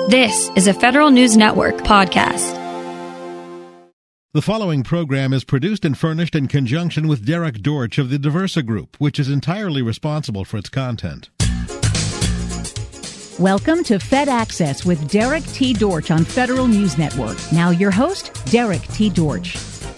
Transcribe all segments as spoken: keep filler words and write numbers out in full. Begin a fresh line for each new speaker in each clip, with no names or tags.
This is a Federal News Network podcast.
The following program is produced and furnished in conjunction with Derek Dortch of the Diversa Group, which is entirely responsible for its content.
Welcome to Fed Access with Derek T. Dortch on Federal News Network. Now your host, Derek T. Dortch.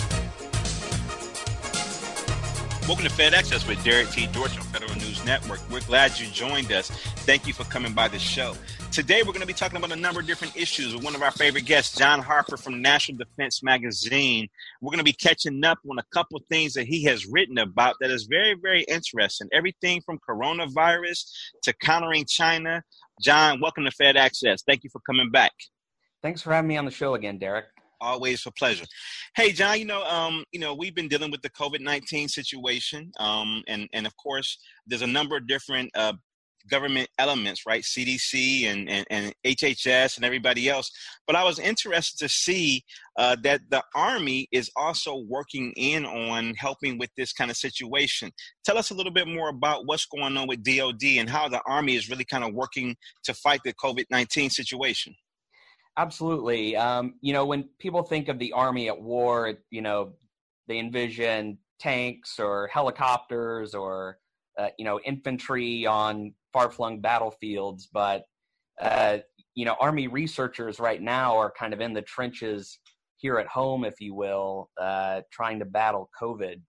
Welcome to Fed Access with Derek T. Dortch on Federal News Network. We're glad you joined us. Thank you for coming by the show. Today, we're going to be talking about a number of different issues with one of our favorite guests, John Harper from National Defense Magazine. We're going to be catching up on a couple of things that he has written about that is very, very interesting. Everything from coronavirus to countering China. John, welcome to Fed Access. Thank you for coming back.
Thanks for having me on the show again, Derek.
Always a pleasure. Hey, John, you know, um, you know, we've been dealing with the COVID nineteen situation. Um, and, and of course, there's a number of different uh, government elements, right? C D C and, and, and H H S and everybody else. But I was interested to see uh, that the Army is also working in on helping with this kind of situation. Tell us a little bit more about what's going on with D O D and how the Army is really kind of working to fight the COVID nineteen situation.
Absolutely. Um, you know, when people think of the Army at war, you know, they envision tanks or helicopters or, uh, you know, infantry on far-flung battlefields. But, uh, you know, Army researchers right now are kind of in the trenches here at home, if you will, uh, trying to battle COVID.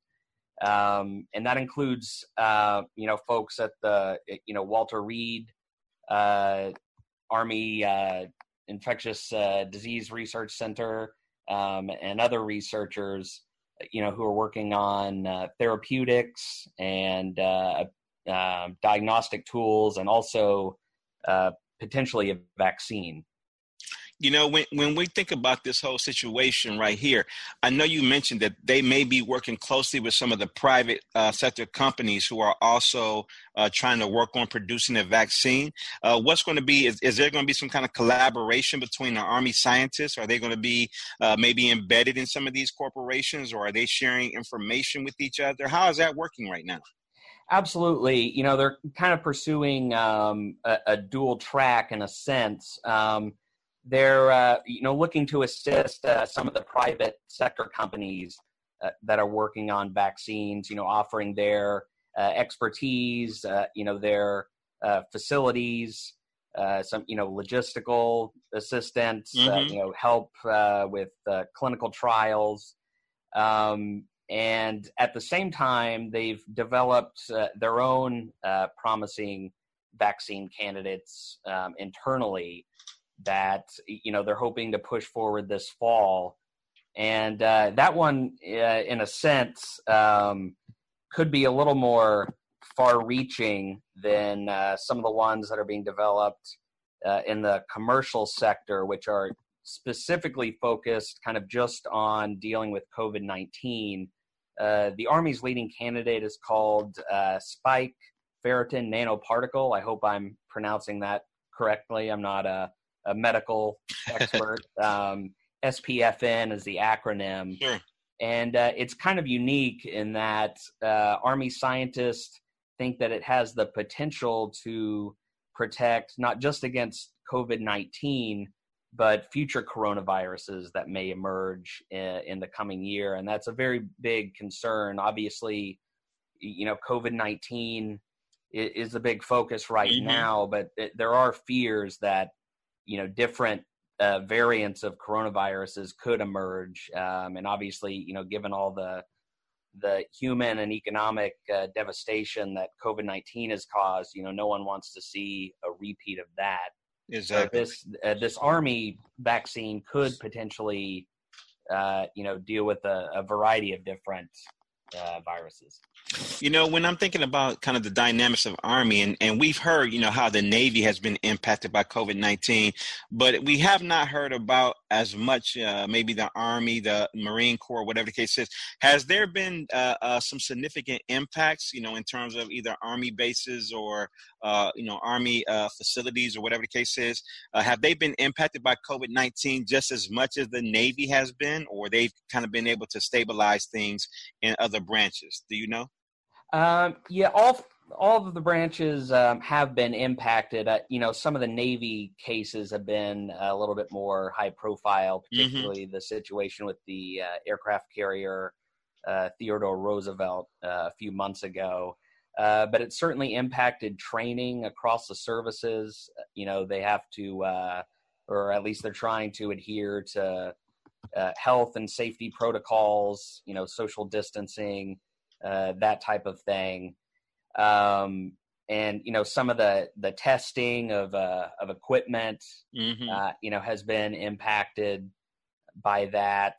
Um, and that includes, uh, you know, folks at the, you know, Walter Reed uh, Army uh Infectious uh, Disease Research Center um, and other researchers, you know, who are working on uh, therapeutics and uh, uh, diagnostic tools and also uh, potentially a vaccine.
You know, when, when we think about this whole situation right here, I know you mentioned that they may be working closely with some of the private uh, sector companies who are also uh, trying to work on producing a vaccine. Uh, what's going to be, is, is there going to be some kind of collaboration between the Army scientists? Are they going to be uh, maybe embedded in some of these corporations, or are they sharing information with each other? How is that working right now?
Absolutely. You know, they're kind of pursuing um, a, a dual track in a sense. Um, They're, uh, you know, looking to assist uh, some of the private sector companies uh, that are working on vaccines, you know, offering their uh, expertise, uh, you know, their uh, facilities, uh, some, you know, logistical assistance, mm-hmm. uh, you know, help uh, with uh, clinical trials. Um, and at the same time, they've developed uh, their own uh, promising vaccine candidates um, internally that, you know, they're hoping to push forward this fall. And uh, that one, uh, in a sense, um, could be a little more far-reaching than uh, some of the ones that are being developed uh, in the commercial sector, which are specifically focused kind of just on dealing with COVID nineteen. Uh, the Army's leading candidate is called uh, Spike Ferritin Nanoparticle. I hope I'm pronouncing that correctly. I'm not a a medical expert. um, S P F N is the acronym.
Sure.
And uh, it's kind of unique in that uh, Army scientists think that it has the potential to protect not just against COVID nineteen, but future coronaviruses that may emerge in, in the coming year. And that's a very big concern. Obviously, you know, COVID nineteen is, is the big focus right mm-hmm. now, but it, there are fears that you know, different uh, variants of coronaviruses could emerge. Um, and obviously, you know, given all the the human and economic uh, devastation that COVID nineteen has caused, you know, no one wants to see a repeat of that.
Exactly.
So this, uh, this Army vaccine could potentially, uh, you know, deal with a, a variety of different uh, viruses.
You know, when I'm thinking about kind of the dynamics of Army, and, and we've heard, you know, how the Navy has been impacted by COVID nineteen, but we have not heard about as much, uh, maybe the Army, the Marine Corps, whatever the case is. Has there been uh, uh, some significant impacts, you know, in terms of either Army bases or, uh, you know, Army uh, facilities or whatever the case is? Uh, have they been impacted by COVID nineteen just as much as the Navy has been, or they've kind of been able to stabilize things in other branches? Do you know?
Um, yeah, all all of the branches um, have been impacted. Uh, you know, some of the Navy cases have been a little bit more high profile, particularly mm-hmm. the situation with the uh, aircraft carrier uh, Theodore Roosevelt uh, a few months ago. Uh, but it certainly impacted training across the services. You know, they have to, uh, or at least they're trying to adhere to uh, health and safety protocols, you know, social distancing, uh, that type of thing. Um, and, you know, some of the, the testing of, uh, of equipment, mm-hmm. uh, you know, has been impacted by that.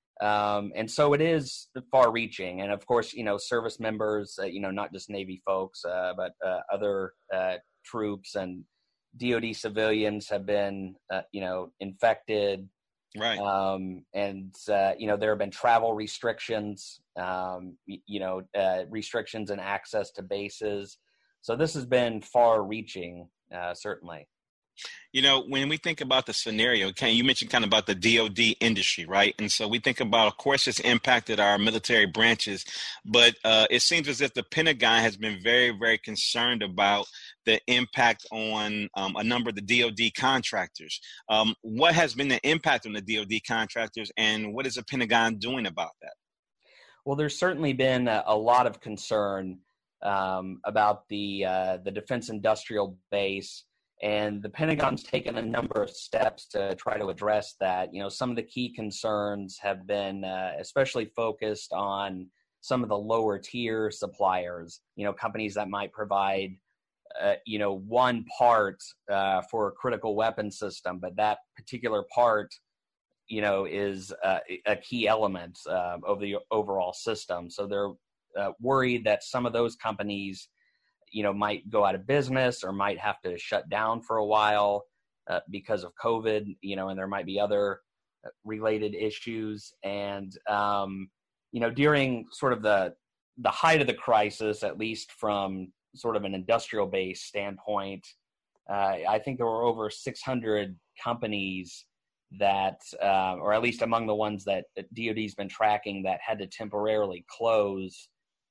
Um, and so it is far reaching. And of course, you know, service members, uh, you know, not just Navy folks, uh, but, uh, other, uh, troops and D O D civilians have been, uh, you know, infected.
Right.
Um, and, uh, you know, there have been travel restrictions, um, you, you know, uh, restrictions and access to bases. So this has been far reaching, uh, certainly.
You know, when we think about the scenario, Ken, you mentioned kind of about the D O D industry, right? And so we think about, of course, it's impacted our military branches, but uh, it seems as if the Pentagon has been very, very concerned about the impact on um, a number of the D O D contractors. Um, what has been the impact on the D O D contractors, and what is the Pentagon doing about that?
Well, there's certainly been a, a lot of concern um, about the uh, the defense industrial base. And the Pentagon's taken a number of steps to try to address that. You know, some of the key concerns have been uh, especially focused on some of the lower tier suppliers, you know, companies that might provide, uh, you know, one part uh, for a critical weapon system, but that particular part, you know, is uh, a key element uh, of the overall system. So they're uh, worried that some of those companies, you know, might go out of business or might have to shut down for a while uh, because of COVID, you know, and there might be other related issues. And, um, you know, during sort of the, the height of the crisis, at least from sort of an industrial base standpoint, uh, I think there were over six hundred companies that, uh, or at least among the ones that D O D's been tracking, that had to temporarily close.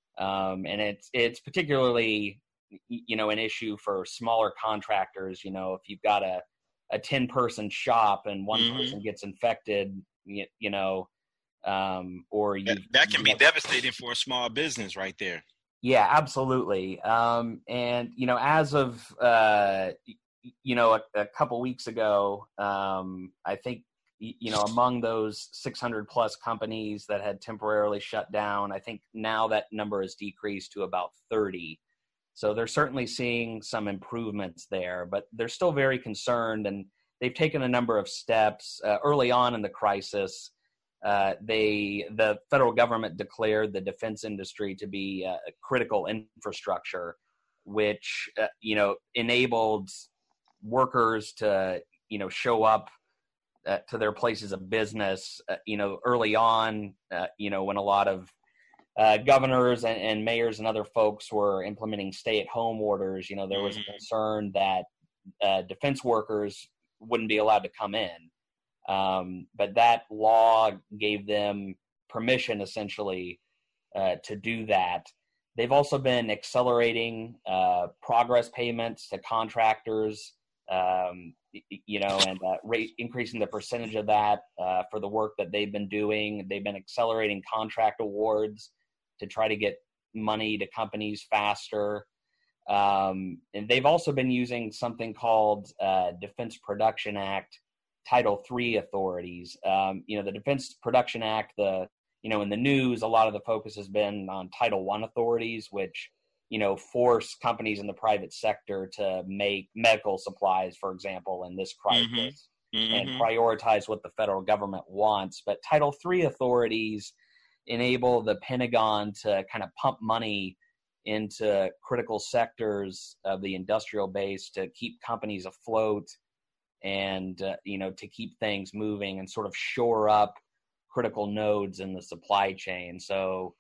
Um, and it's, it's particularly, you know, an issue for smaller contractors. You know, if you've got a, a ten person shop and one mm-hmm. person gets infected, you, you know, um, or you,
that, that can
you
be
know,
devastating for a small business right there.
Yeah, absolutely. Um, and, you know, as of, uh, you know, a, a couple weeks ago, um, I think, you know, among those six hundred plus companies that had temporarily shut down, I think now that number has decreased to about thirty. So they're certainly seeing some improvements there, but they're still very concerned, and they've taken a number of steps. Uh, early on in the crisis, uh, they the federal government declared the defense industry to be a critical infrastructure, which uh, you know enabled workers to you know show up uh, to their places of business. Uh, you know, early on, uh, you know when a lot of Uh, governors and, and mayors and other folks were implementing stay-at-home orders, you know, there was a concern that uh, defense workers wouldn't be allowed to come in. Um, but that law gave them permission, essentially, uh, to do that. They've also been accelerating uh, progress payments to contractors, um, you know, and uh, rate, increasing the percentage of that uh, for the work that they've been doing. They've been accelerating contract awards to try to get money to companies faster. Um, and they've also been using something called uh, Defense Production Act Title three authorities. Um, you know, the Defense Production Act, the, you know, in the news, a lot of the focus has been on Title one authorities, which, you know, force companies in the private sector to make medical supplies, for example, in this crisis, mm-hmm. and mm-hmm. prioritize what the federal government wants. But Title three authorities enable the Pentagon to kind of pump money into critical sectors of the industrial base to keep companies afloat and, uh, you know, to keep things moving and sort of shore up critical nodes in the supply chain. So,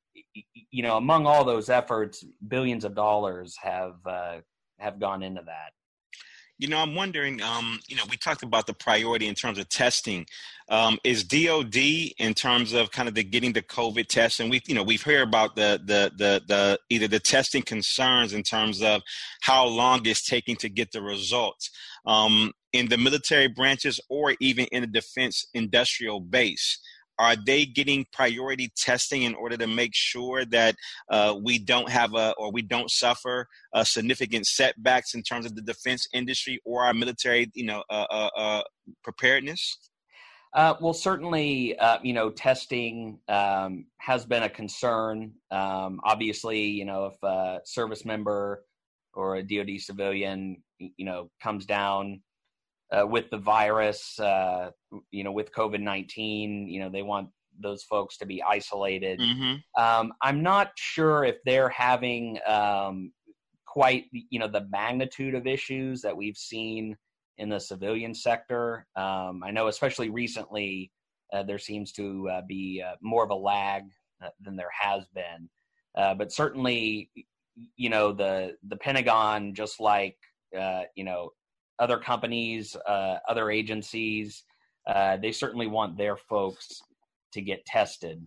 you know, among all those efforts, billions of dollars have uh, have gone into that.
You know, I'm wondering, um, you know, we talked about the priority in terms of testing. Um, is D O D in terms of kind of the getting the COVID test? And we, you know, we've heard about the, the, the, the, either the testing concerns in terms of how long it's taking to get the results um, in the military branches or even in the defense industrial base. Are they getting priority testing in order to make sure that uh, we don't have a, or we don't suffer uh, significant setbacks in terms of the defense industry or our military, you know, uh, uh, uh, preparedness?
Uh, well, certainly, uh, you know, testing um, has been a concern. Um, obviously, you know, if a service member or a D O D civilian, you know, comes down Uh, with the virus, uh, you know, with COVID nineteen, you know, they want those folks to be isolated.
Mm-hmm.
Um, I'm not sure if they're having um, quite, you know, the magnitude of issues that we've seen in the civilian sector. Um, I know especially recently, uh, there seems to uh, be uh, more of a lag uh, than there has been. Uh, but certainly, you know, the, the Pentagon, just like, uh, you know, other companies, uh, other agencies, uh, they certainly want their folks to get tested.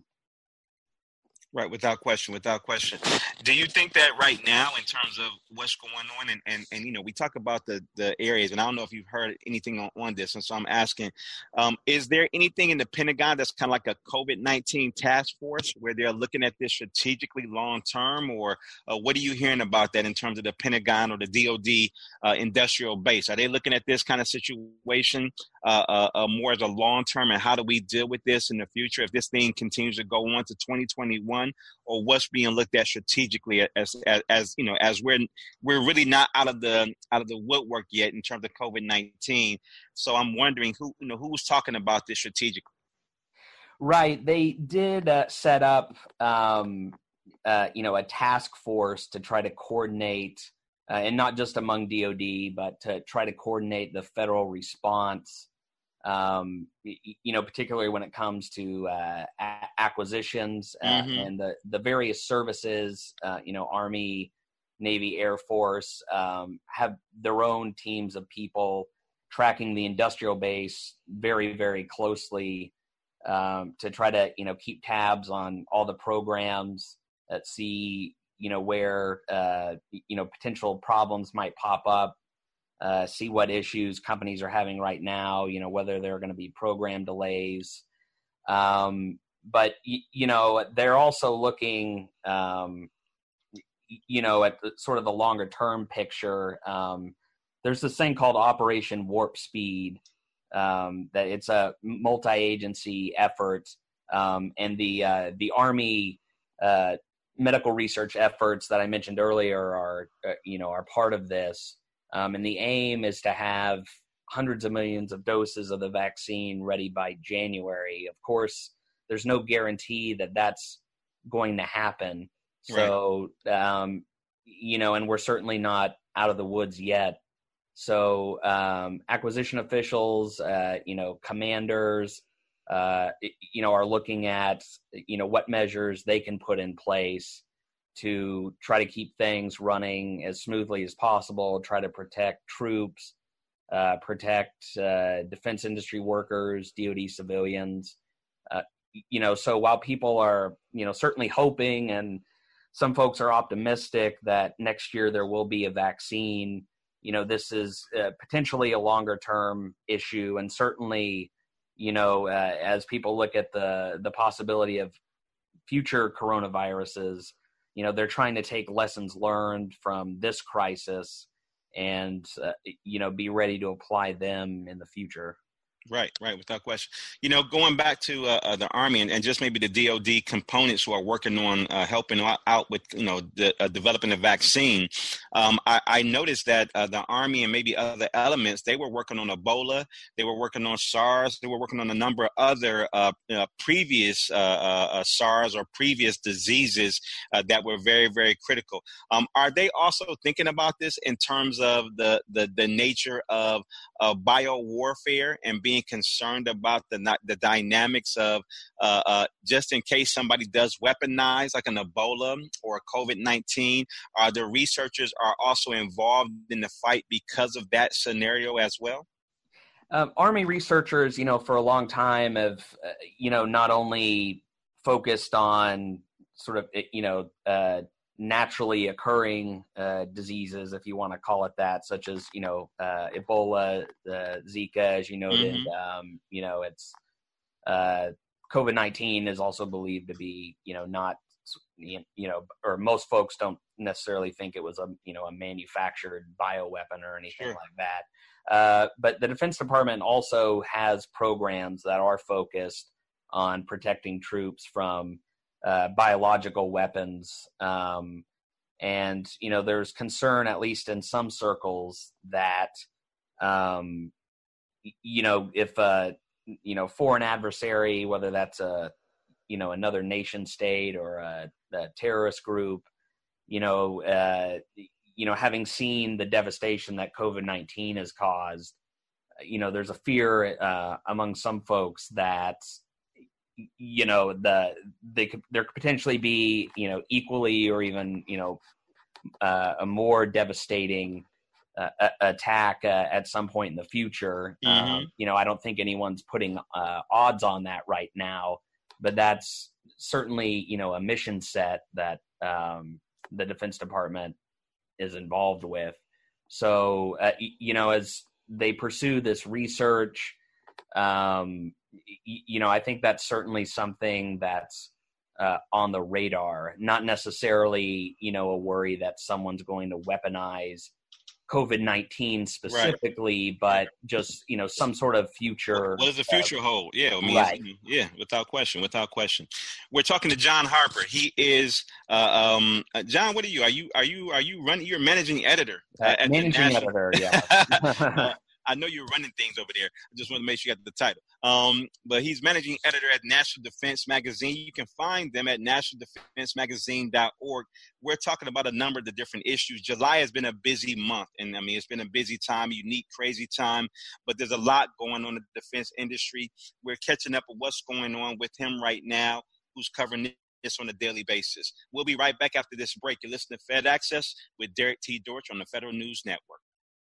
Right, without question, without question. Do you think that right now, in terms of what's going on, and, and, and you know, we talk about the, the areas, and I don't know if you've heard anything on, on this, and so I'm asking, um, is there anything in the Pentagon that's kind of like a COVID nineteen task force where they're looking at this strategically long term, or uh, what are you hearing about that in terms of the Pentagon or the D O D uh, industrial base? Are they looking at this kind of situation uh, uh, uh, more as a long term, and how do we deal with this in the future if this thing continues to go on to twenty twenty-one? Or what's being looked at strategically as, as, as you know, as we're we're really not out of the out of the woodwork yet in terms of COVID nineteen. So I'm wondering who you know who's talking about this strategically.
Right, they did uh, set up um, uh, you know a task force to try to coordinate, uh, and not just among D O D, but to try to coordinate the federal response. Um, you know, particularly when it comes to uh, a- acquisitions uh,
mm-hmm.
and the, the various services, uh, you know, Army, Navy, Air Force, um, have their own teams of people tracking the industrial base very, very closely um, to try to, you know, keep tabs on all the programs that see, you know, where, uh, you know, potential problems might pop up. Uh, see what issues companies are having right now, you know, whether there are going to be program delays. Um, but, y- you know, they're also looking, um, y- you know, at the, sort of the longer term picture. Um, there's this thing called Operation Warp Speed, um, that it's a multi-agency effort. Um, and the, uh, the Army uh, medical research efforts that I mentioned earlier are, uh, you know, are part of this. Um, and the aim is to have hundreds of millions of doses of the vaccine ready by January. Of course, there's no guarantee that that's going to happen. So, right. um, you know, and we're certainly not out of the woods yet. So um, acquisition officials, uh, you know, commanders, uh, you know, are looking at, you know, what measures they can put in place to try to keep things running as smoothly as possible, try to protect troops, uh, protect uh, defense industry workers, D O D civilians. Uh, you know, so while people are, you know, certainly hoping, and some folks are optimistic that next year there will be a vaccine, you know, this is uh, potentially a longer term issue. And certainly, you know, uh, as people look at the the possibility of future coronaviruses, you know, they're trying to take lessons learned from this crisis and, uh, you know, be ready to apply them in the future.
Right, right, without question. You know, going back to uh, uh, the Army and, and just maybe the D O D components who are working on uh, helping out, out with, you know, the, uh, developing a vaccine, um, I, I noticed that uh, the Army and maybe other elements, they were working on Ebola, they were working on SARS, they were working on a number of other uh, uh, previous uh, uh, SARS or previous diseases uh, that were very, very critical. Um, are they also thinking about this in terms of the, the, the nature of of bio warfare and being concerned about the the dynamics of uh, uh, just in case somebody does weaponize like an Ebola or COVID nineteen? Are the researchers are also involved in the fight because of that scenario as well?
Um, Army researchers, you know, for a long time have, uh, you know, not only focused on sort of, you know, uh, naturally occurring uh, diseases, if you want to call it that, such as, you know, uh, Ebola, uh, Zika, as you noted. Mm-hmm. Um, you know, it's uh, COVID nineteen is also believed to be, you know, not, you know, or most folks don't necessarily think it was a, you know, a manufactured bioweapon or anything sure. like that. Uh, but the Defense Department also has programs that are focused on protecting troops from uh, biological weapons. Um, and, you know, there's concern, at least in some circles, that, um, you know, if, uh, you know, foreign adversary, whether that's a, you know, another nation state or a, a terrorist group, you know, uh, you know, having seen the devastation that COVID nineteen has caused, you know, there's a fear uh, among some folks that, you know, the they could there could potentially be, you know, equally or even, you know, uh, a more devastating uh, a- attack uh, at some point in the future. Mm-hmm. Um, you know, I don't think anyone's putting uh, odds on that right now, but that's certainly, you know, a mission set that um, the Defense Department is involved with. So, uh, you know, as they pursue this research, um, y- you know, I think that's certainly something that's uh, on the radar, not necessarily, you know, a worry that someone's going to weaponize COVID nineteen specifically, right. but just, you know, some sort of future.
What does the future uh, hold? Yeah, I mean,
right.
yeah, without question, without question. We're talking to John Harper. He is, uh, um, uh, John. What are you? Are you? Are you? Are you running? You're managing editor.
Uh, at managing editor. Yeah.
uh, I know you're running things over there. I just want to make sure you got the title. Um, but he's managing editor at National Defense Magazine. You can find them at national defense magazine dot org. We're talking about a number of the different issues. July has been a busy month, and I mean, it's been a busy time, unique, crazy time, but there's a lot going on in the defense industry. We're catching up with what's going on with him right now, who's covering this on a daily basis. We'll be right back after this break. You're listening to Fed Access with Derek T. Dortch on the Federal News Network.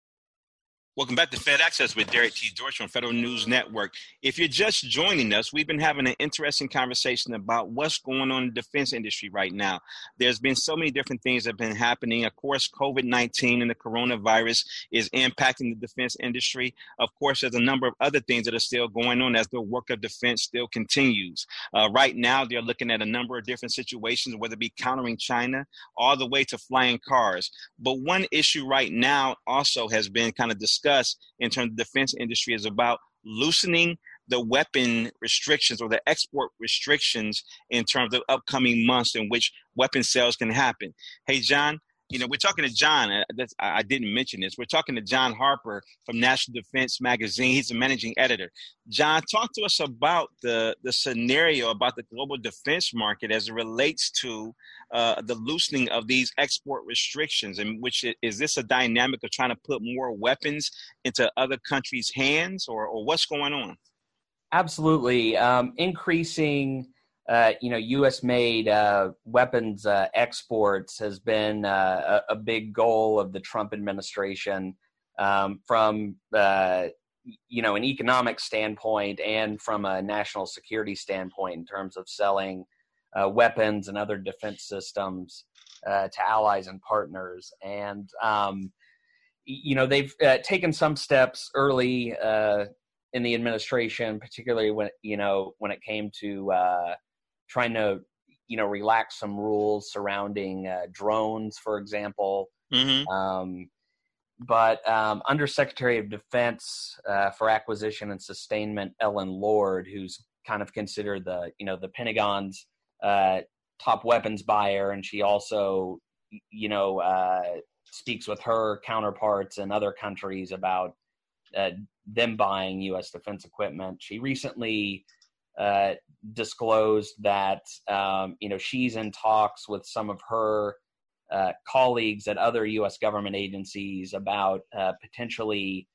Welcome back to Fed Access with Derek T. Dortch on Federal News Network. If you're just joining us, we've been having an interesting conversation about what's going on in the defense industry right now. There's been so many different things that have been happening. Of course, COVID nineteen and the coronavirus is impacting the defense industry. Of course, there's a number of other things that are still going on as the work of defense still continues. Uh, right now, they're looking at a number of different situations, whether it be countering China, all the way to flying cars. But one issue right now also has been kind of discussed in terms of the defense industry is about loosening the weapon restrictions or the export restrictions in terms of upcoming months in which weapon sales can happen. Hey, John, you know, we're talking to John. Uh, that's, I didn't mention this. We're talking to John Harper from National Defense Magazine. He's the managing editor. John, talk to us about the, the scenario about the global defense market as it relates to uh, the loosening of these export restrictions. And which is this a dynamic of trying to put more weapons into other countries' hands, or, or what's going on?
Absolutely. Um, increasing Uh, you know, U S-made uh, weapons uh, exports has been uh, a, a big goal of the Trump administration um, from, uh, you know, an economic standpoint and from a national security standpoint in terms of selling uh, weapons and other defense systems uh, to allies and partners. And, um, you know, they've uh, taken some steps early uh, in the administration, particularly when, you know, when it came to uh, trying to, you know, relax some rules surrounding uh, drones, for example. Mm-hmm. Um, but um, Undersecretary of Defense uh, for Acquisition and Sustainment, Ellen Lord, who's kind of considered the, you know, the Pentagon's uh, top weapons buyer, and she also, you know, uh, speaks with her counterparts in other countries about uh, them buying U S defense equipment. She recently Uh, disclosed that, um, you know, she's in talks with some of her uh, colleagues at other U S government agencies about uh, potentially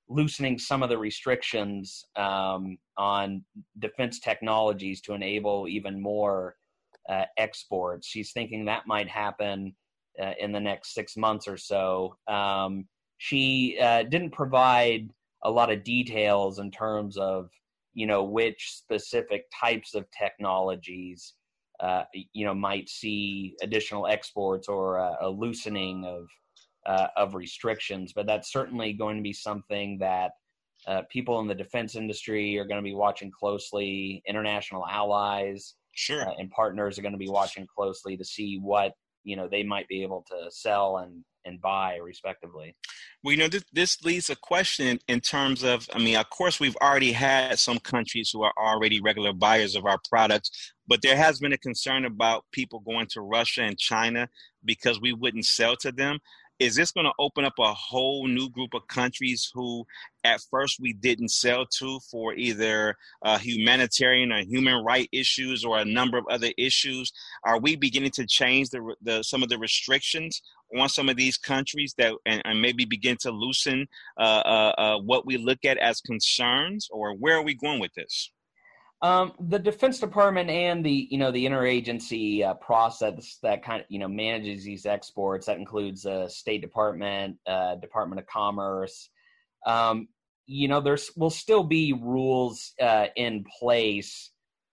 loosening some of the restrictions um, on defense technologies to enable even more uh, exports. She's thinking that might happen uh, in the next six months or so. Um, she uh, didn't provide a lot of details in terms of, you know, which specific types of technologies, uh, you know, might see additional exports or a, a loosening of uh, of restrictions. But that's certainly going to be something that uh, people in the defense industry are going to be watching closely. International allies
sure.
uh, and partners are going to be watching closely to see what, you know, they might be able to sell and and buy respectively.
Well, you know, this, this leads a question in terms of, I mean, of course, we've already had some countries who are already regular buyers of our products, but there has been a concern about people going to Russia and China because we wouldn't sell to them. Is this going to open up a whole new group of countries who at first we didn't sell to for either uh, humanitarian or human right issues or a number of other issues? Are we beginning to change the, the some of the restrictions on some of these countries that and, and maybe begin to loosen uh, uh, uh, what we look at as concerns, or where are we going with this?
Um, the Defense Department and the, you know, the interagency uh, process that kind of, you know, manages these exports, that includes the uh, State Department, uh, Department of Commerce. Um, you know, there's will still be rules uh, in place,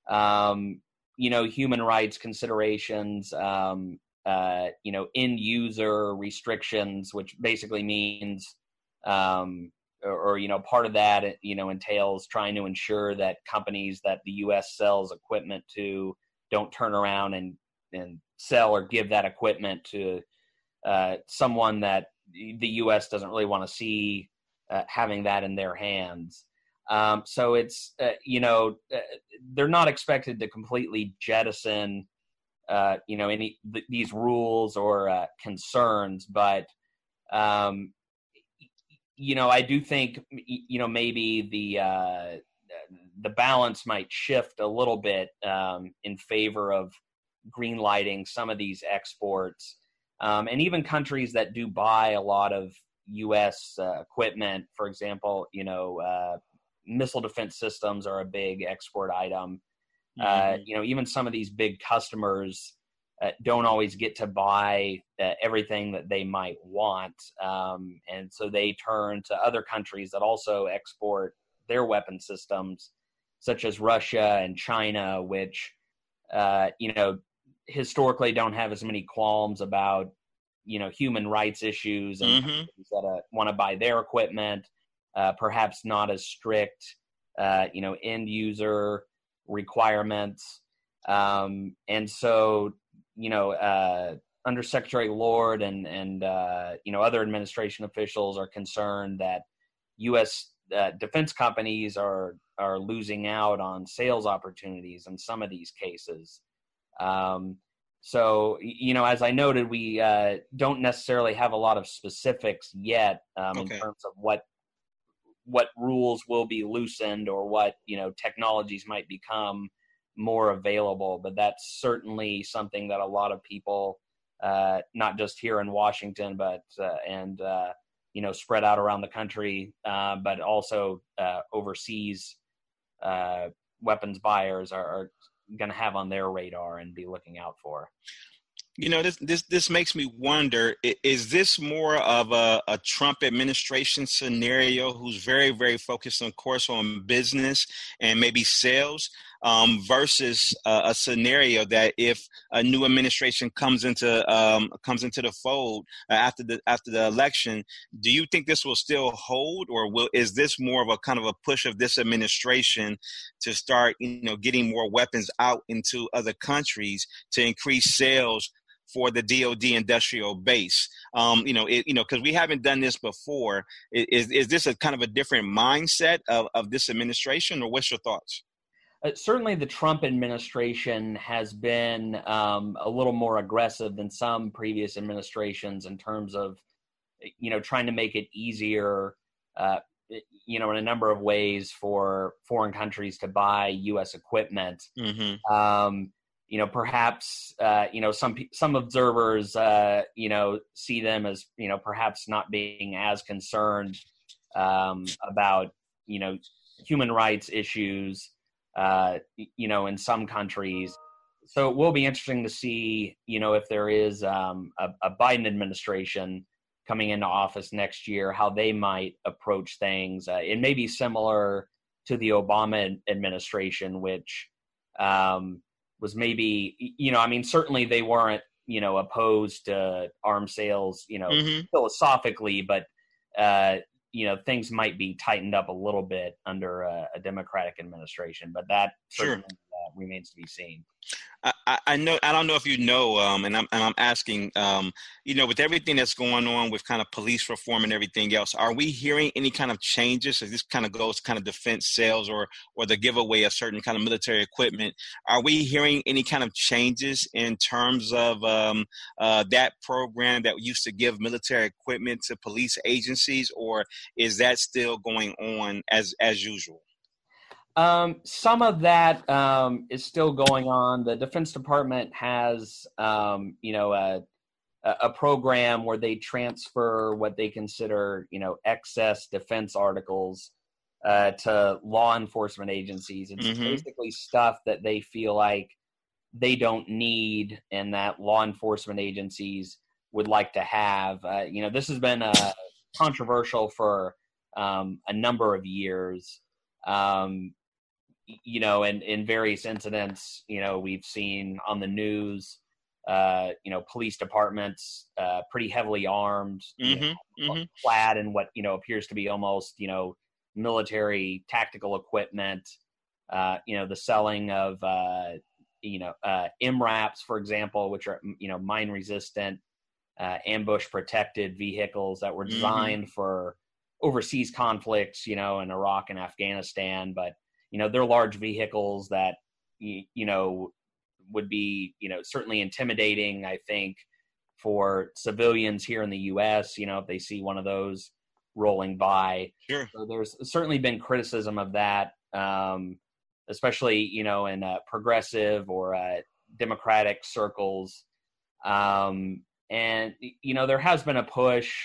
um, you know, human rights considerations, um, uh, you know, end user restrictions, which basically means, um, Or, or, you know, part of that, you know, entails trying to ensure that companies that the U S sells equipment to don't turn around and, and sell or give that equipment to uh, someone that the U S doesn't really want to see uh, having that in their hands. Um, so it's, uh, you know, uh, they're not expected to completely jettison, uh, you know, any th- these rules or uh, concerns, but, um, you know, I do think, you know, maybe the uh, the balance might shift a little bit um, in favor of greenlighting some of these exports. Um, and even countries that do buy a lot of U S uh, equipment, for example, you know, uh, missile defense systems are a big export item. Mm-hmm. Uh, you know, even some of these big customers Uh, don't always get to buy uh, everything that they might want. Um, and so they turn to other countries that also export their weapon systems, such as Russia and China, which, uh, you know, historically don't have as many qualms about, you know, human rights issues and
mm-hmm.
countries that uh, want to buy their equipment, uh, perhaps not as strict, uh, you know, end user requirements. Um, and so, you know, uh, Undersecretary Lord and, and uh, you know, other administration officials are concerned that U S uh, defense companies are are losing out on sales opportunities in some of these cases. Um, so, you know, as I noted, we uh, don't necessarily have a lot of specifics yet um,
okay.
in terms of what what rules will be loosened or what, you know, technologies might become more available, but that's certainly something that a lot of people, uh, not just here in Washington, but uh, and uh, you know, spread out around the country, uh, but also uh, overseas uh, weapons buyers are, are going to have on their radar and be looking out for.
You know, this this this makes me wonder, is this more of a, a Trump administration scenario who's very, very focused, of course, on business and maybe sales um, versus uh, a scenario that if a new administration comes into um, comes into the fold uh, after the after the election, do you think this will still hold, or will is this more of a kind of a push of this administration to start, you know, getting more weapons out into other countries to increase sales for the D O D industrial base? Um, you know, it, you know, because we haven't done this before. Is is this a kind of a different mindset of, of this administration, or what's your thoughts?
Uh, certainly, the Trump administration has been um, a little more aggressive than some previous administrations in terms of, you know, trying to make it easier, uh, you know, in a number of ways for foreign countries to buy U S equipment.
Mm-hmm.
Um, You know, perhaps, uh, you know, some some observers, uh, you know, see them as, you know, perhaps not being as concerned um, about, you know, human rights issues, uh, you know, in some countries. So it will be interesting to see, you know, if there is um, a, a Biden administration coming into office next year, how they might approach things. Uh, it may be similar to the Obama administration, which um, was maybe, you know, I mean, certainly they weren't, you know, opposed to arms sales, you know, mm-hmm. philosophically, but, uh, you know, things might be tightened up a little bit under a, a Democratic administration, but that certainly
sure.
uh, remains to be seen.
I, I know. I don't know if you know, um, and I'm and I'm asking, um, you know, with everything that's going on with kind of police reform and everything else, are we hearing any kind of changes? As this kind of goes kind of defense sales or or the giveaway of certain kind of military equipment, are we hearing any kind of changes in terms of um, uh, that program that used to give military equipment to police agencies, or is that still going on as as usual?
Um, some of that um, is still going on. The Defense Department has, um, you know, a, a program where they transfer what they consider, you know, excess defense articles uh, to law enforcement agencies. It's mm-hmm. basically stuff that they feel like they don't need and that law enforcement agencies would like to have. Uh, you know, this has been uh, controversial for um, a number of years. Um, you know, and in various incidents, you know, we've seen on the news, uh, you know, police departments, uh, pretty heavily armed,
mm-hmm,
you know,
mm-hmm.
clad in what, you know, appears to be almost, you know, military tactical equipment, uh, you know, the selling of, uh, you know, uh, M RAPs, for example, which are, you know, mine resistant, uh, ambush protected vehicles that were designed mm-hmm. for overseas conflicts, you know, in Iraq and Afghanistan, but you know, they're large vehicles that, you, you know, would be, you know, certainly intimidating, I think, for civilians here in the U S, you know, if they see one of those rolling by.
Sure.
So there's certainly been criticism of that, um, especially, you know, in uh, progressive or uh, Democratic circles. Um, and, you know, there has been a push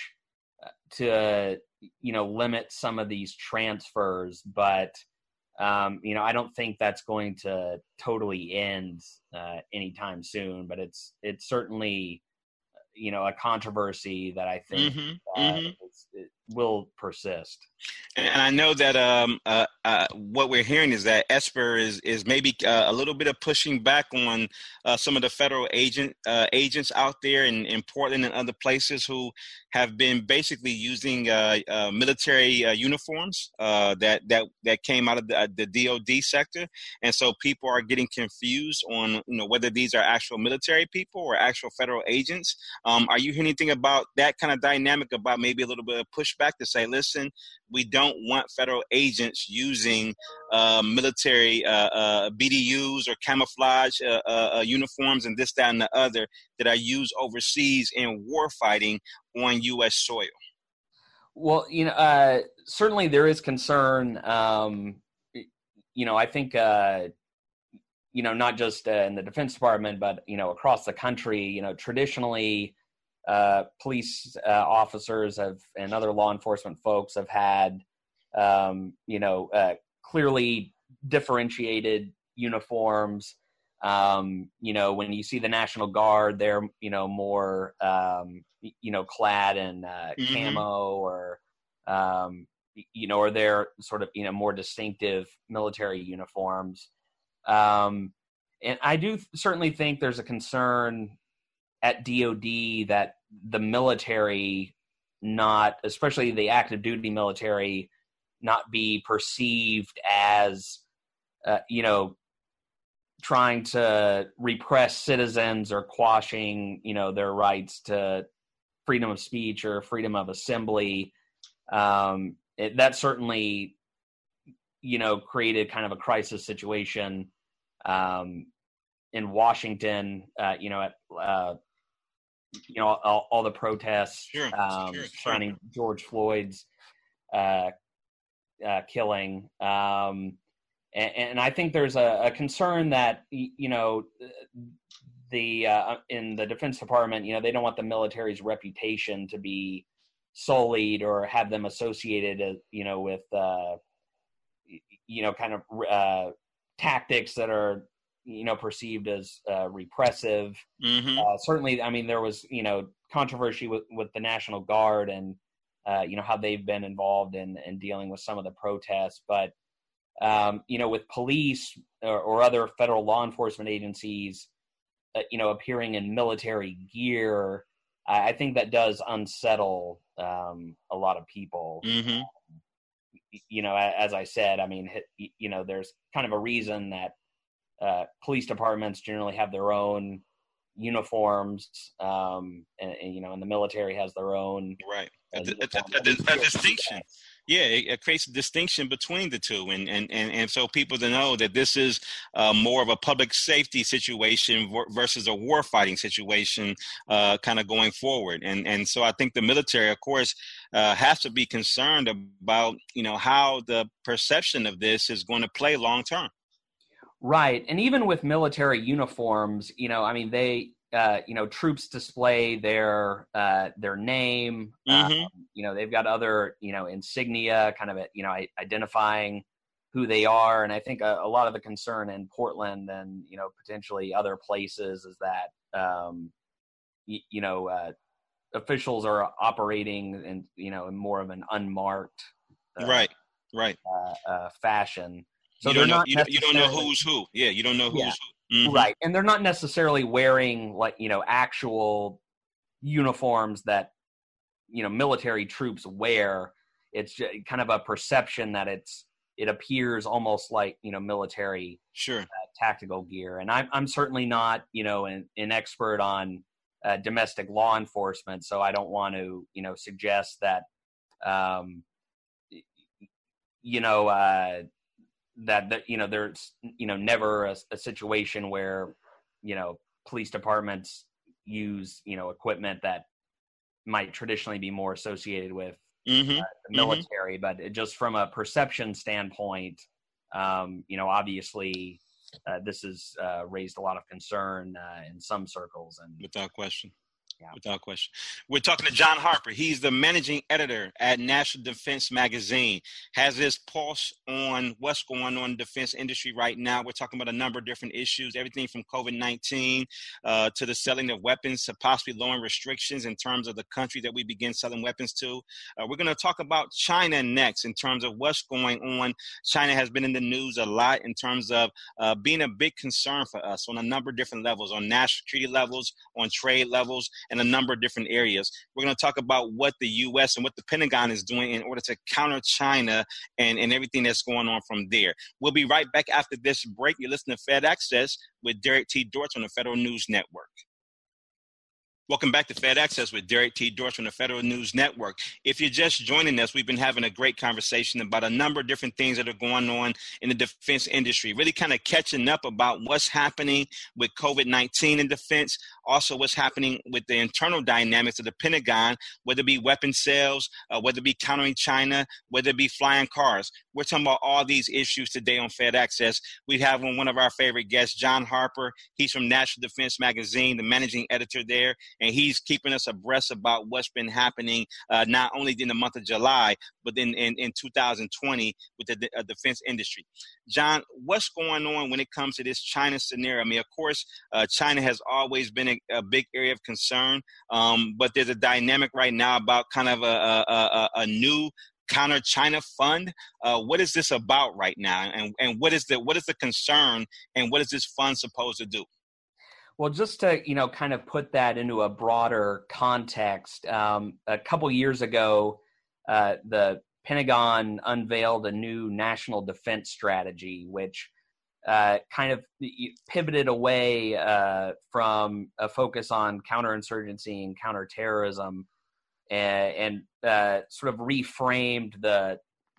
to, you know, limit some of these transfers, but Um, you know, I don't think that's going to totally end uh, anytime soon, but it's it's certainly, you know, a controversy that I think
mm-hmm,
uh,
mm-hmm.
it will persist.
And I know that um, uh, uh, what we're hearing is that Esper is is maybe uh, a little bit of pushing back on uh, some of the federal agent uh, agents out there in, in Portland and other places who have been basically using uh, uh, military uh, uniforms uh, that that that came out of the, uh, the D O D sector, and so people are getting confused on you know whether these are actual military people or actual federal agents. Um, are you hearing anything about that kind of dynamic? About maybe a little bit of pushback to say, listen, we don't want federal agents using uh, military uh, uh, B D Us or camouflage uh, uh, uniforms and this, that, and the other that are used overseas in war fighting on U S soil.
Well, you know, uh, certainly there is concern. Um, you know, I think, uh, you know, not just uh, in the Defense Department, but, you know, across the country, you know, traditionally, Uh, police uh, officers have and other law enforcement folks have had, um, you know, uh, clearly differentiated uniforms. Um, you know, when you see the National Guard, they're, you know, more, um, you know, clad in uh, mm-hmm. camo or, um, you know, or they're sort of, you know, more distinctive military uniforms. Um, and I do certainly think there's a concern at D O D that the military not, especially the active duty military, not be perceived as, uh, you know, trying to repress citizens or quashing, you know, their rights to freedom of speech or freedom of assembly. Um, it, that certainly, you know, created kind of a crisis situation um, in Washington, uh, you know, at, uh, you know, all, all the protests
sure,
um,
sure,
surrounding
sure.
George Floyd's uh, uh, killing. Um, and, and I think there's a, a concern that, you know, the uh, in the Defense Department, you know, they don't want the military's reputation to be sullied or have them associated, uh, you know, with, uh, you know, kind of uh, tactics that are, you know, perceived as uh, repressive.
Mm-hmm.
Uh, certainly, I mean, there was, you know, controversy with, with the National Guard and, uh, you know, how they've been involved in, in dealing with some of the protests. But, um, you know, with police or, or other federal law enforcement agencies, uh, you know, appearing in military gear, I, I think that does unsettle um, a lot of people.
Mm-hmm.
You know, as I said, I mean, you know, there's kind of a reason that uh, police departments generally have their own uniforms, um, and, and, you know, and the military has their own.
Right.
Uh,
a, a, a, a, a distinction. Yeah, it, it creates a distinction between the two. And, and, and, and so people to know that this is uh, more of a public safety situation versus a war fighting situation uh, kind of going forward. And, and so I think the military, of course, uh, has to be concerned about, you know, how the perception of this is going to play long term.
Right. And even with military uniforms, you know, I mean, they, uh, you know, troops display their, uh, their name,
mm-hmm.
um, you know, they've got other, you know, insignia kind of, you know, identifying who they are. And I think a, a lot of the concern in Portland and, you know, potentially other places is that, um, y- you know, uh, officials are operating in, you know, in more of an unmarked,
uh, right, right,
uh, uh, fashion. So
you don't know. You don't, you don't know who's who. Yeah, you don't know who's
yeah,
who. Mm-hmm.
Right, and they're not necessarily wearing like you know actual uniforms that you know military troops wear. It's just kind of a perception that it's it appears almost like you know military
sure
uh, tactical gear. And I'm I'm certainly not you know an, an expert on uh, domestic law enforcement, so I don't want to you know suggest that um, you know. Uh, that, that, you know, there's, you know, never a, a situation where, you know, police departments use, you know, equipment that might traditionally be more associated with
mm-hmm.
uh, the military. Mm-hmm. But it, just from a perception standpoint, um, you know, obviously uh, this has uh, raised a lot of concern uh, in some circles. And
without question.
Yeah.
Without question. We're talking to John Harper. He's the managing editor at National Defense Magazine, has his pulse on what's going on in the defense industry right now. We're talking about a number of different issues, everything from COVID nineteen uh, to the selling of weapons to possibly lowering restrictions in terms of the country that we begin selling weapons to. Uh, we're going to talk about China next in terms of what's going on. China has been in the news a lot in terms of uh, being a big concern for us on a number of different levels, on national security levels, on trade levels, and a number of different areas. We're going to talk about what the U S and what the Pentagon is doing in order to counter China and, and everything that's going on from there. We'll be right back after this break. You're listening to Fed Access with Derek T. Dortch on the Federal News Network. Welcome back to Fed Access with Derek T. Dortch on the Federal News Network. If you're just joining us, we've been having a great conversation about a number of different things that are going on in the defense industry, really kind of catching up about what's happening with COVID nineteen in defense, also what's happening with the internal dynamics of the Pentagon, whether it be weapon sales, uh, whether it be countering China, whether it be flying cars. We're talking about all these issues today on Fed Access. We have on one of our favorite guests, John Harper. He's from National Defense Magazine, the managing editor there. And he's keeping us abreast about what's been happening, uh, not only in the month of July, but in, in, in two thousand twenty with the de- uh, defense industry. John, what's going on when it comes to this China scenario? I mean, of course, uh, China has always been a, a big area of concern, um, but there's a dynamic right now about kind of a, a, a, a new counter China fund. Uh, what is this about right now? And, and what is the what is the concern? And what is this fund supposed to do?
Well, just to, you know, kind of put that into a broader context, um, a couple years ago, uh, the Pentagon unveiled a new national defense strategy, which uh, kind of pivoted away uh, from a focus on counterinsurgency and counterterrorism and, and uh, sort of reframed the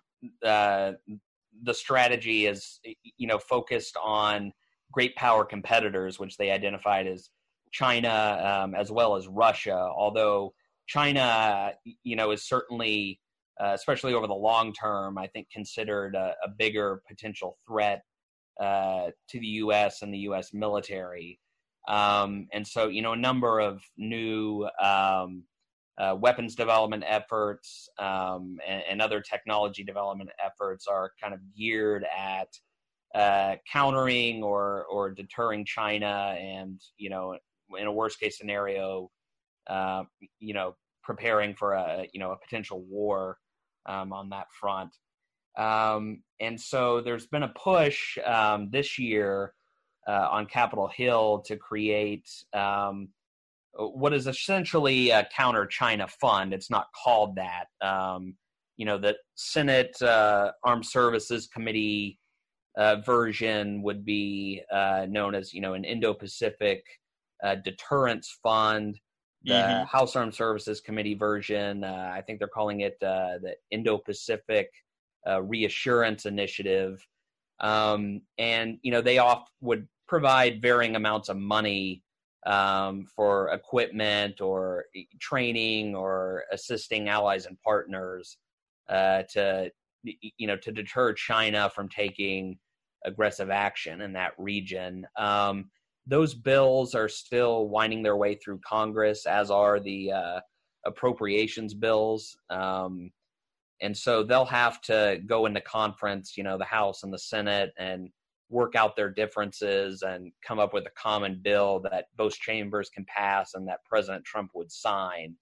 uh, the strategy as, you know, focused on great power competitors, which they identified as China um, as well as Russia. Although China, you know, is certainly, uh, especially over the long term, I think considered a, a bigger potential threat uh, to the U S and the U S military. Um, and so, you know, a number of new um, uh, weapons development efforts um, and, and other technology development efforts are kind of geared at uh, countering or or deterring China, and you know, in a worst case scenario, uh, you know, preparing for a you know a potential war um, on that front. Um, and so there's been a push um, this year uh, on Capitol Hill to create um, what is essentially a counter-China fund. It's not called that. Um, you know, the Senate uh, Armed Services Committee uh, version would be uh, known as, you know, an Indo-Pacific uh, Deterrence Fund. The mm-hmm. House Armed Services Committee version, uh, I think they're calling it uh, the Indo-Pacific uh, Reassurance Initiative. Um, and, you know, they oft would provide varying amounts of money um, for equipment or training or assisting allies and partners uh, to, you know, to deter China from taking aggressive action in that region. Um, those bills are still winding their way through Congress, as are the uh, appropriations bills. Um, and so they'll have to go into conference, you know, the House and the Senate, and work out their differences and come up with a common bill that both chambers can pass and that President Trump would sign.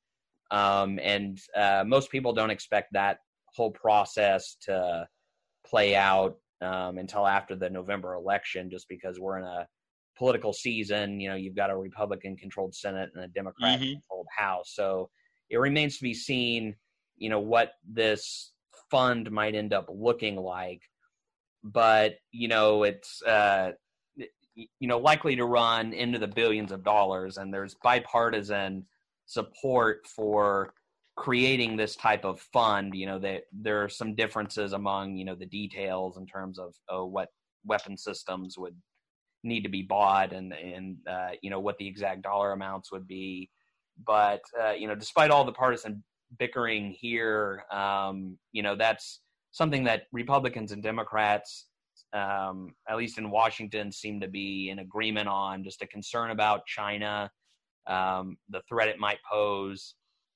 Um, and uh, most people don't expect that whole process to play out um, until after the November election, just because we're in a political season. You know, you've got a Republican-controlled Senate and a Democrat-controlled mm-hmm. House. So it remains to be seen, you know, what this fund might end up looking like. But, you know, it's, uh, you know, likely to run into the billions of dollars. And there's bipartisan support for creating this type of fund. You know, that there are some differences among, you know, the details in terms of oh, what weapon systems would need to be bought and, and uh, you know, what the exact dollar amounts would be. But, uh, you know, despite all the partisan bickering here, um, you know, that's something that Republicans and Democrats, um, at least in Washington, seem to be in agreement on. Just a concern about China, um, the threat it might pose,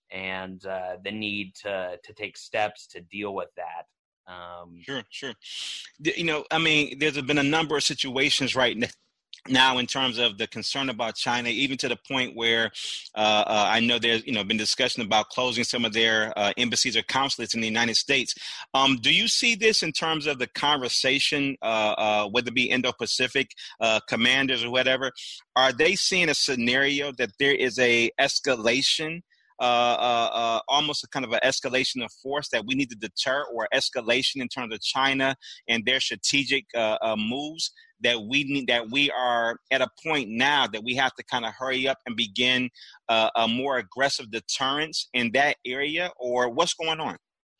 and uh, the need to to take steps to deal with that. Um,
sure, sure. You know, I mean, there's been a number of situations right now. Now, in terms of the concern about China, even to the point where uh, uh, I know there's, you know, been discussion about closing some of their uh, embassies or consulates in the United States. Um, do you see this in terms of the conversation, uh, uh, whether it be Indo-Pacific uh, commanders or whatever? Are they seeing a scenario that there is a escalation, uh, uh, uh, almost a kind of an escalation of force that we need to deter, or escalation in terms of China and their strategic uh, uh, moves? That we need, that we are at a point now that we have to kind of hurry up and begin uh, a more aggressive deterrence in that area, or what's going on?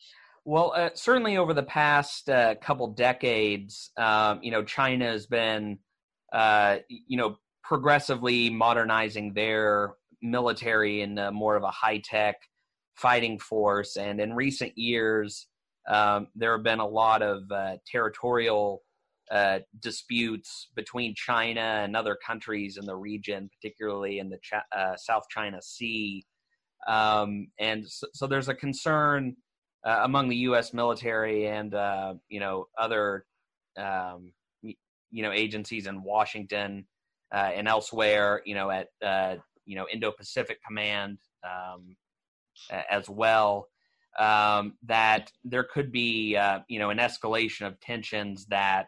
Well, uh, certainly over the past uh, couple decades, um, you know, China has been, uh, you know, progressively modernizing their military in more of a high-tech fighting force. And in recent years, um, there have been a lot of uh, territorial Uh, disputes between China and other countries in the region, particularly in the Ch- uh, South China Sea. Um, and so, so there's a concern uh, among the U S military and, uh, you know, other, um, you know, agencies in Washington uh, and elsewhere, you know, at, uh, you know, Indo-Pacific Command um, as well, um, that there could be, uh, you know, an escalation of tensions that,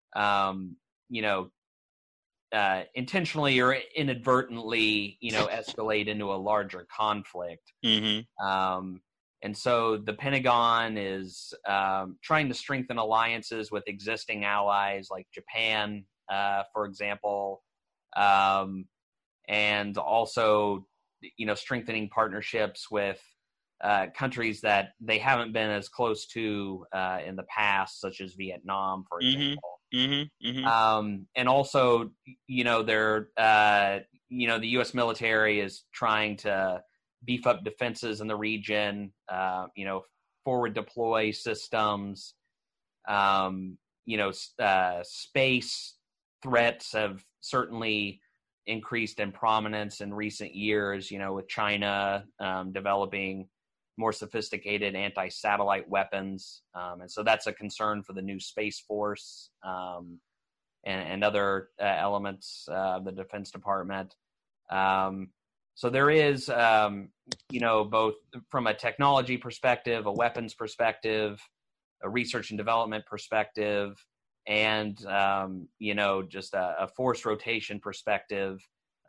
Um, you know, uh, intentionally or inadvertently, you know, escalate into a larger conflict.
Mm-hmm.
Um, and so the Pentagon is um, trying to strengthen alliances with existing allies like Japan, uh, for example, um, and also, you know, strengthening partnerships with uh, countries that they haven't been as close to uh, in the past, such as Vietnam, for example.
Mm-hmm. Mm-hmm, mm-hmm.
Um, and also, you know, they're, uh, you know, the U S military is trying to beef up defenses in the region, uh, you know, forward deploy systems, um, you know, uh, space threats have certainly increased in prominence in recent years, you know, with China um, developing more sophisticated anti-satellite weapons. Um, and so that's a concern for the new Space Force um, and, and other uh, elements uh, of the Defense Department. Um, so there is, um, you know, both from a technology perspective, a weapons perspective, a research and development perspective, and, um, you know, just a, a force rotation perspective.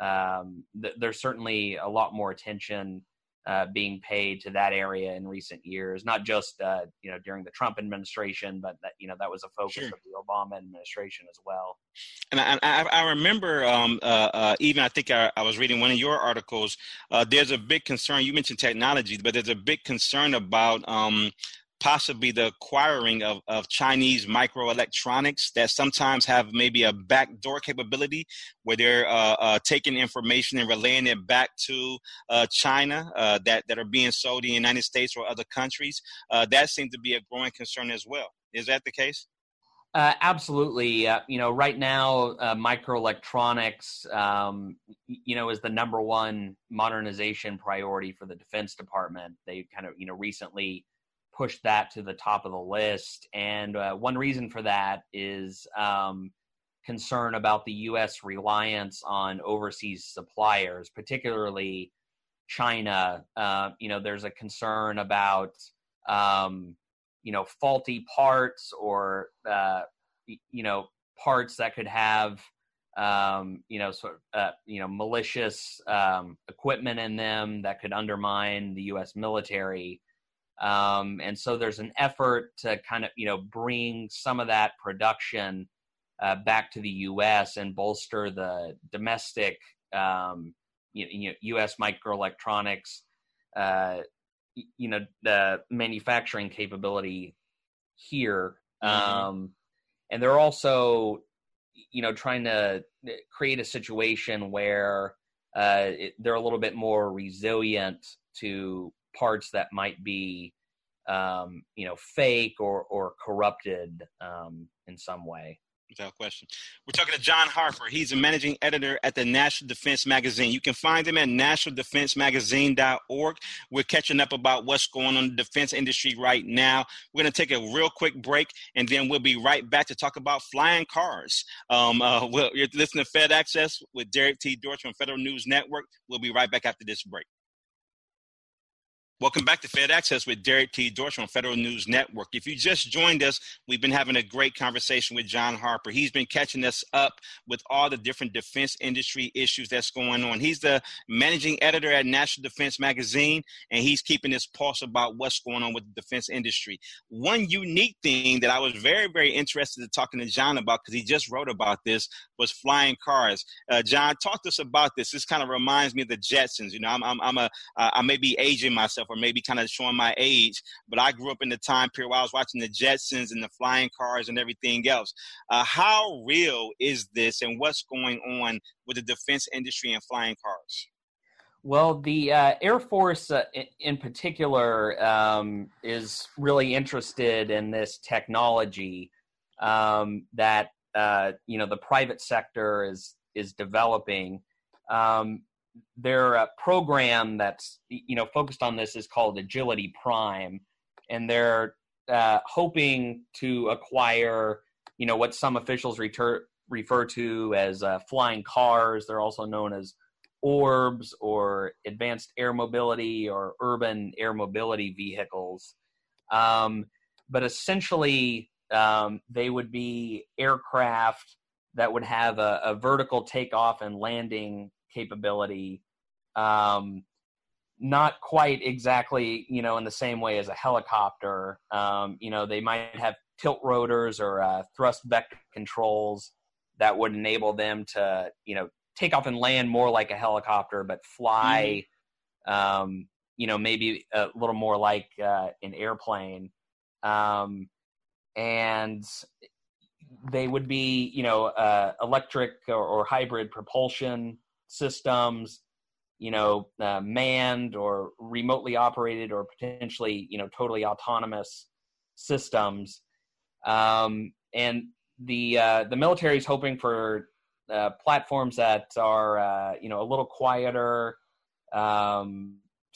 Um, th- there's certainly a lot more attention uh, being paid to that area in recent years, not just, uh, you know, during the Trump administration, but that, you know, that was a focus
Sure.
of the Obama administration as well.
And I, I, I remember um, uh, uh, even I think I, I was reading one of your articles. Uh, there's a big concern. You mentioned technology, but there's a big concern about um, possibly the acquiring of, of Chinese microelectronics that sometimes have maybe a backdoor capability where they're uh, uh, taking information and relaying it back to uh, China uh, that, that are being sold in the United States or other countries. Uh, that seems to be a growing concern as well. Is that the case?
Uh, absolutely. Uh, you know, right now, uh, microelectronics, um, you know, is the number one modernization priority for the Defense Department. They kind of, you know, recently pushed that to the top of the list. And uh, one reason for that is um, concern about the U S reliance on overseas suppliers, particularly China. Uh, you know, there's a concern about, um, you know, faulty parts or, uh, you know, parts that could have, um, you know, sort of, uh, you know, malicious um, equipment in them that could undermine the U S military. Um, and so there's an effort to kind of, you know, bring some of that production uh, back to the U S and bolster the domestic, um, you, you know, U S microelectronics, uh, you know, the manufacturing capability here. Mm-hmm. Um, and they're also, you know, trying to create a situation where uh, it, they're a little bit more resilient to parts that might be, um, you know, fake or, or corrupted um, in some way.
Without question. We're talking to John Harper. He's a managing editor at the National Defense Magazine. You can find him at national defense magazine dot org. We're catching up about what's going on in the defense industry right now. We're going to take a real quick break, and then we'll be right back to talk about flying cars. Um, uh, we'll, you're listening to Fed Access with Derek T. Dortch on Federal News Network. We'll be right back after this break. Welcome back to Fed Access with Derek T. Dortch on Federal News Network. If you just joined us, we've been having a great conversation with John Harper. He's been catching us up with all the different defense industry issues that's going on. He's the managing editor at National Defense Magazine, and he's keeping his pulse about what's going on with the defense industry. One unique thing that I was very, very interested in talking to John about, because he just wrote about this, was flying cars. Uh, John, talk to us about this. This kind of reminds me of the Jetsons. You know, I'm, I'm, I'm a, uh, I may be aging myself, or maybe kind of showing my age, but I grew up in the time period where I was watching the Jetsons and the flying cars and everything else. Uh, how real is this, and what's going on with the defense industry and flying cars?
Well, the uh, Air Force uh, in, in particular um, is really interested in this technology um, that, uh, you know, the private sector is, is developing. Um, Their uh, program that's, you know, focused on this is called Agility Prime, and they're uh, hoping to acquire, you know, what some officials reter- refer to as uh, flying cars. They're also known as orbs or advanced air mobility or urban air mobility vehicles. Um, but essentially, um, they would be aircraft that would have a, a vertical takeoff and landing capability, um, not quite exactly, you know, in the same way as a helicopter. Um, you know, they might have tilt rotors or uh, thrust vector controls that would enable them to, you know, take off and land more like a helicopter, but fly, mm-hmm. um, you know, maybe a little more like uh, an airplane. Um, and they would be, you know, uh, electric or, or hybrid propulsion systems, you know, uh, manned or remotely operated or potentially, you know, totally autonomous systems. Um, and the uh, the military is hoping for uh, platforms that are, uh, you know, a little quieter, um,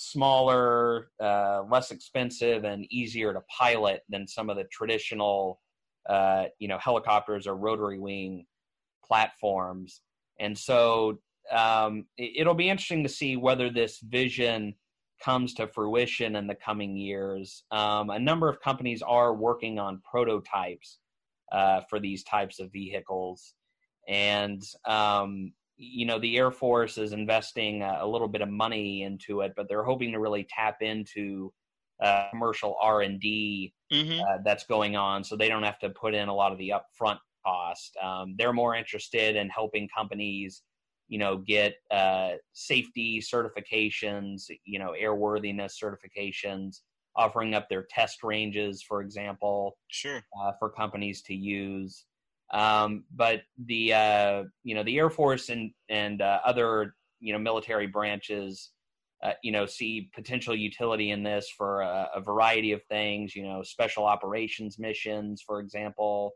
smaller, uh, less expensive, and easier to pilot than some of the traditional, uh, you know, helicopters or rotary wing platforms. And so um, it'll be interesting to see whether this vision comes to fruition in the coming years. Um, a number of companies are working on prototypes uh, for these types of vehicles. And, um, you know, the Air Force is investing a, a little bit of money into it, but they're hoping to really tap into uh, commercial R and D mm-hmm. uh, that's going on, so they don't have to put in a lot of the upfront cost. Um, they're more interested in helping companies, you know, get uh, safety certifications, you know, airworthiness certifications, offering up their test ranges, for example,
sure,
uh, for companies to use. Um, but the, uh, you know, the Air Force and, and uh, other, you know, military branches, uh, you know, see potential utility in this for a, a variety of things, you know, special operations missions, for example,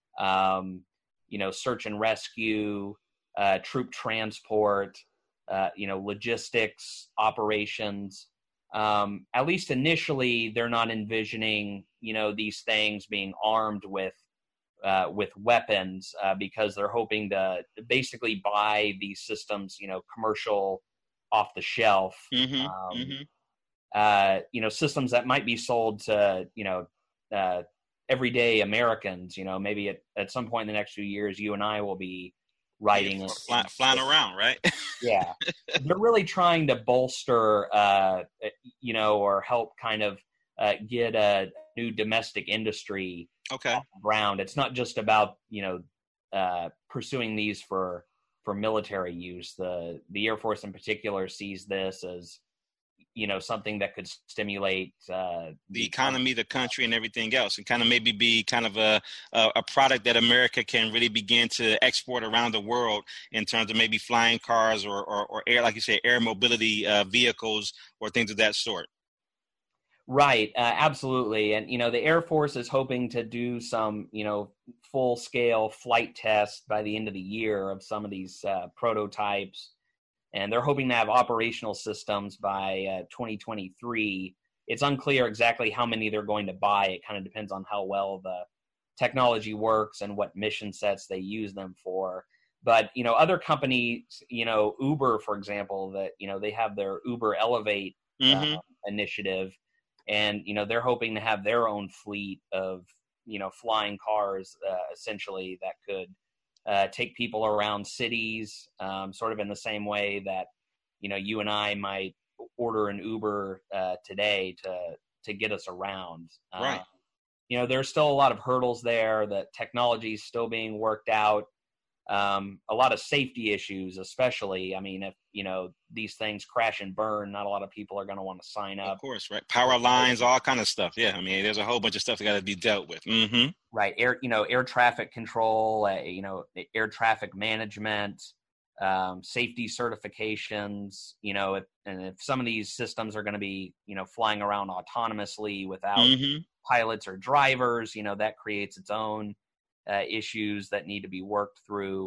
um, you know, search and rescue, uh, troop transport, uh, you know, logistics operations. Um, at least initially, they're not envisioning, you know, these things being armed with Uh, with weapons uh, because they're hoping to basically buy these systems, you know, commercial off the shelf,
mm-hmm,
um,
mm-hmm.
Uh, you know, systems that might be sold to, you know, uh, everyday Americans. You know, maybe at, at some point in the next few years, you and I will be riding,
yeah, fly, flying around, right?
Yeah, they're really trying to bolster, uh, you know, or help kind of uh, get a new domestic industry.
Okay.
Ground. It's not just about, you know, uh, pursuing these for for military use. The the Air Force in particular sees this as, you know, something that could stimulate uh,
the economy, the country, and everything else, and kind of maybe be kind of a, a a product that America can really begin to export around the world in terms of maybe flying cars or or, or air, like you say, air mobility uh, vehicles or things of that sort.
Right, uh, absolutely. And, you know, the Air Force is hoping to do some, you know, full-scale flight tests by the end of the year of some of these uh, prototypes. And they're hoping to have operational systems by uh, twenty twenty-three. It's unclear exactly how many they're going to buy. It kind of depends on how well the technology works and what mission sets they use them for. But, you know, other companies, you know, Uber, for example, that, you know, they have their Uber Elevate
mm-hmm.
uh, initiative. And, you know, they're hoping to have their own fleet of, you know, flying cars, uh, essentially, that could uh, take people around cities, um, sort of in the same way that, you know, you and I might order an Uber uh, today to to get us around.
Right.
Uh, you know, there's still a lot of hurdles there. The technology is still being worked out. Um, a lot of safety issues, especially. I mean, if, you know, these things crash and burn, not a lot of people are going to want to sign up.
Of course, right. Power lines, all kind of stuff. Yeah, I mean, there's a whole bunch of stuff that got to be dealt with. Mm-hmm.
Right. Air, you know, air traffic control, uh, you know, air traffic management, um, safety certifications, you know, if, and if some of these systems are going to be, you know, flying around autonomously without
mm-hmm.
pilots or drivers, you know, that creates its own Uh, issues that need to be worked through.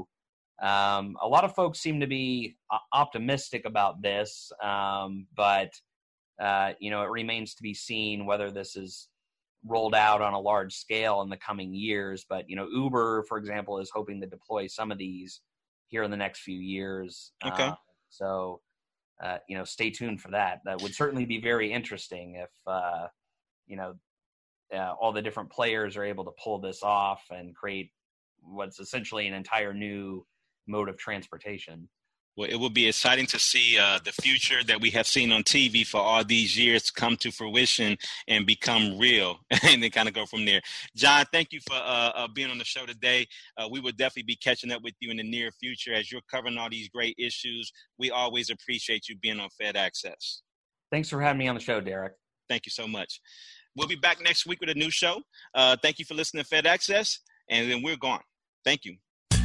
Um, a lot of folks seem to be uh, optimistic about this, um, but, uh, you know, it remains to be seen whether this is rolled out on a large scale in the coming years. But, you know, Uber, for example, is hoping to deploy some of these here in the next few years.
Okay.
Uh, so, uh, you know, stay tuned for that. That would certainly be very interesting if, uh, you know, Uh, all the different players are able to pull this off and create what's essentially an entire new mode of transportation.
Well, it will be exciting to see uh, the future that we have seen on T V for all these years come to fruition and become real, and then kind of go from there. John, thank you for uh, uh, being on the show today. Uh, we will definitely be catching up with you in the near future as you're covering all these great issues. We always appreciate you being on Fed Access.
Thanks for having me on the show, Derek.
Thank you so much. We'll be back next week with a new show. Uh, thank you for listening to Fed Access, and then we're gone. Thank you.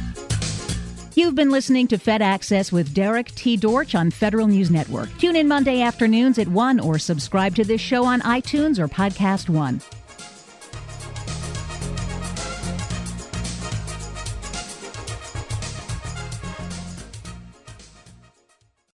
You've been listening to Fed Access with Derek T. Dortch on Federal News Network. Tune in Monday afternoons at one or subscribe to this show on iTunes or Podcast One.